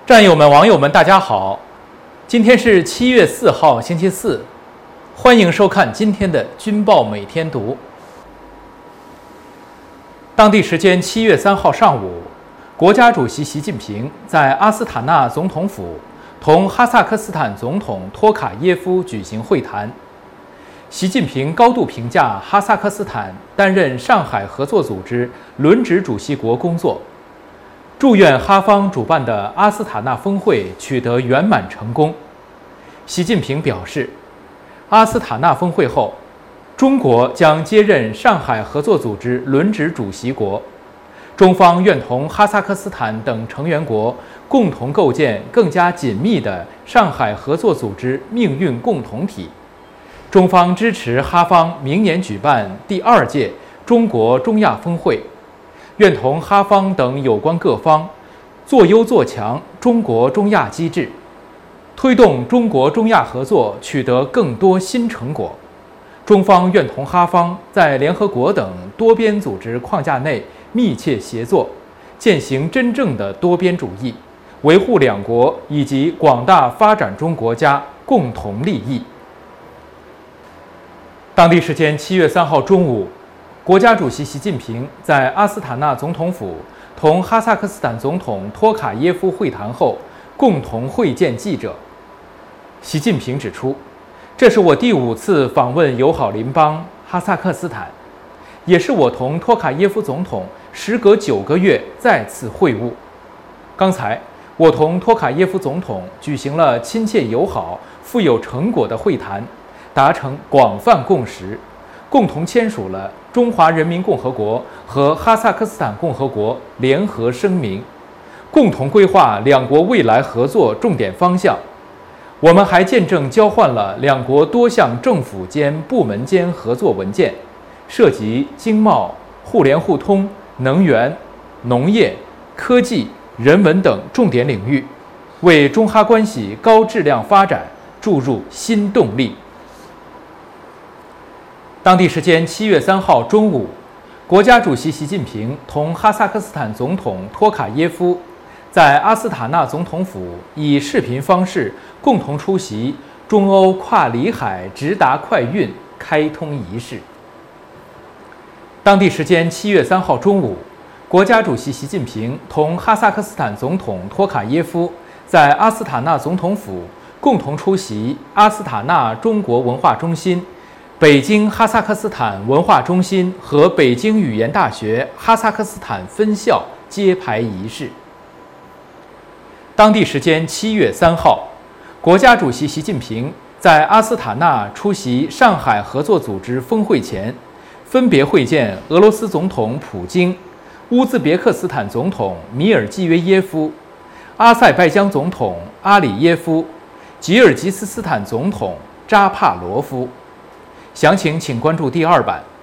战友们、网友们，大家好！今天是7月4号，星期四，欢迎收看今天的《军报每天读》。当地时间7月3号上午，国家主席习近平在阿斯塔纳总统府同哈萨克斯坦总统托卡耶夫举行会谈。习近平高度评价哈萨克斯坦担任上海合作组织轮值主席国工作，祝愿哈方主办的阿斯塔纳峰会取得圆满成功。习近平表示，阿斯塔纳峰会后，中国将接任上海合作组织轮值主席国，中方愿同哈萨克斯坦等成员国共同构建更加紧密的上海合作组织命运共同体。中方支持哈方明年举办第2届中国中亚峰会，愿同哈方等有关各方做优做强中国中亚机制，推动中国中亚合作取得更多新成果。中方愿同哈方在联合国等多边组织框架内密切协作，践行真正的多边主义，维护两国以及广大发展中国家共同利益。当地时间7月3号中午，国家主席习近平在阿斯塔纳总统府同哈萨克斯坦总统托卡耶夫会谈后，共同会见记者。习近平指出，这是我第5次访问友好邻邦哈萨克斯坦，也是我同托卡耶夫总统时隔9个月再次会晤。刚才，我同托卡耶夫总统举行了亲切友好、富有成果的会谈，达成广泛共识，共同签署了中华人民共和国和哈萨克斯坦共和国联合声明，共同规划两国未来合作重点方向。我们还见证交换了两国多项政府间、部门间合作文件，涉及经贸、互联互通、能源、农业、科技、人文等重点领域，为中哈关系高质量发展注入新动力。当地时间7月3号中午，国家主席习近平同哈萨克斯坦总统托卡耶夫在阿斯塔纳总统府以视频方式共同出席中欧跨里海直达快运开通仪式。当地时间7月3号中午，国家主席习近平同哈萨克斯坦总统托卡耶夫在阿斯塔纳总统府共同出席阿斯塔纳中国文化中心、北京哈萨克斯坦文化中心和北京语言大学哈萨克斯坦分校揭牌仪式。当地时间7月3号，国家主席习近平在阿斯塔纳出席上海合作组织峰会前，分别会见俄罗斯总统普京、乌兹别克斯坦总统米尔季约耶夫、阿塞拜疆总统阿里耶夫、吉尔吉斯斯坦总统扎帕罗夫。详情请关注第2版。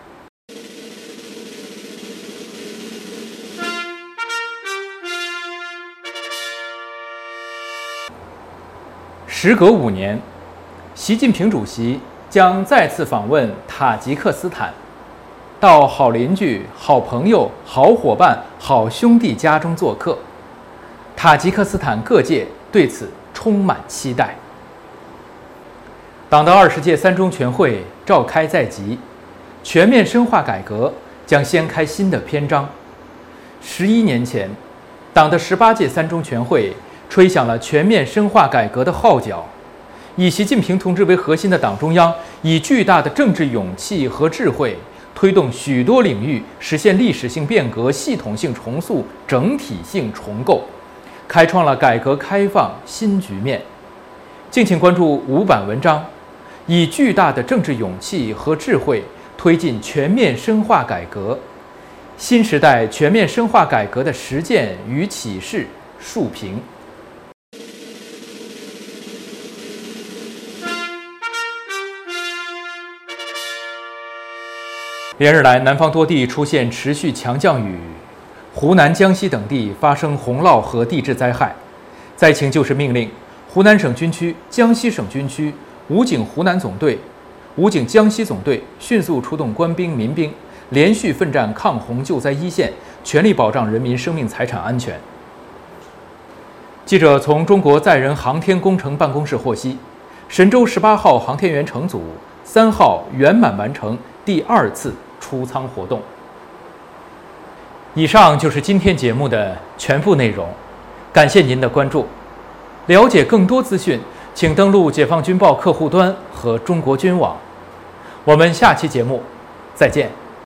时隔5年，习近平主席将再次访问塔吉克斯坦，到好邻居、好朋友、好伙伴、好兄弟家中做客。塔吉克斯坦各界对此充满期待。党的20届3中全会召开在即，全面深化改革将掀开新的篇章。11年前，党的18届3中全会吹响了全面深化改革的号角，以习近平同志为核心的党中央以巨大的政治勇气和智慧，推动许多领域实现历史性变革、系统性重塑、整体性重构，开创了改革开放新局面。敬请关注5版文章，以巨大的政治勇气和智慧推进全面深化改革，新时代全面深化改革的实践与启示述评。连日来，南方多地出现持续强降雨，湖南、江西等地发生洪涝和地质灾害。灾情救市命令，湖南省军区、江西省军区、武警湖南总队、武警江西总队迅速出动官兵、民兵，连续奋战抗洪救灾一线，全力保障人民生命财产安全。 记者从中国载人航天工程办公室获悉，神舟18号航天员乘组3号圆满完成第2次出舱活动。以上就是今天节目的全部内容，感谢您的关注。了解更多资讯，请登录解放军报客户端和中国军网。我们下期节目再见。